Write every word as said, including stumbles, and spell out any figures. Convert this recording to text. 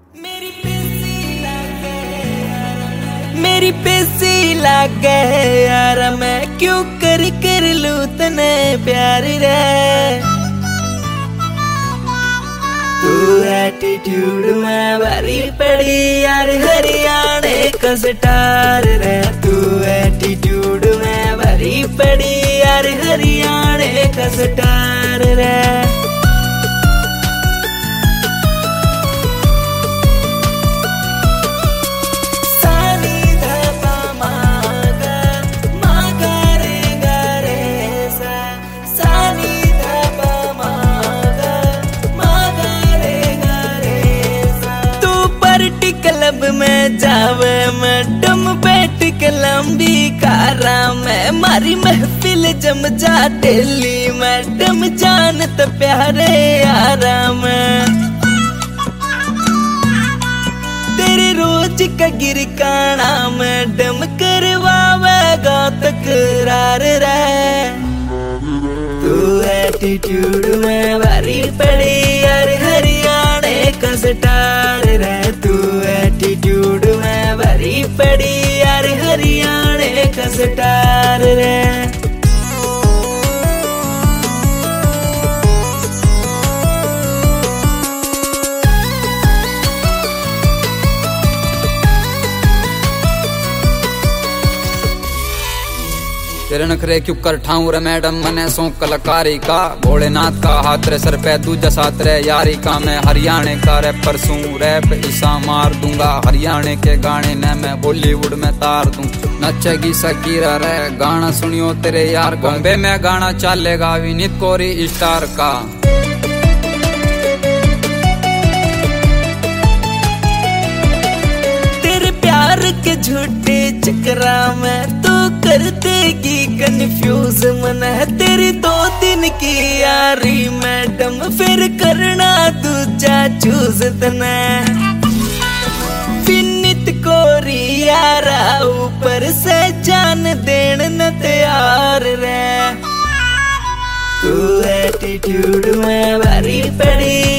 मेरी पेसी लागे मेरी पेसी लागे यार, मैं क्यों कर कर लूं तने प्यार रे। तू एटीट्यूड में भरी पड़ी यार, हरियाणे का स्टार रे। तू एटीट्यूड में भरी पड़ी यार, हरियाणे का स्टार रे। क्लब में जावे मैडम बैठ के लंबी कारा में, मारी महफिल जम जा डेली मैडम जानत प्यारे यारा में। तेरे रोज का गिरकाना मैडम करवावेगा तकरार रे। तू एटीट्यूड में भारी पड़ी यार, हरियाणे का स्टार रे। तू एटीट्यूड में भरी पड़ी यार, हरियाणे का स्टार रे। तेरे नखरे क्यों कर ठाऊं रे मैडम मने सो कलाकारी का। भोलेनाथ का हाथ रे सर पे दूजा साथ रे यारी का। मैं हरियाणे का रैपर सूं, रैप ईसा मार दूंगा। हरियाणे के गाने ने मैं बॉलीवुड में तार दूं। नचेगी सकीरा रे गाना सुनियो तेरे यार। बॉम्बे में गाना चलेगा विनीत कोरी स्टार का। तेरे प्यार के झूठे चक्रा में तू कर देगी कंफ्यूज मन है। तेरी दो दिन की यारी मैडम, फिर करना दूजा चूज तना। विनीत कोरी यारा ऊपर से जान देन न तैयार रे। तू एटीट्यूड में भारी पड़ी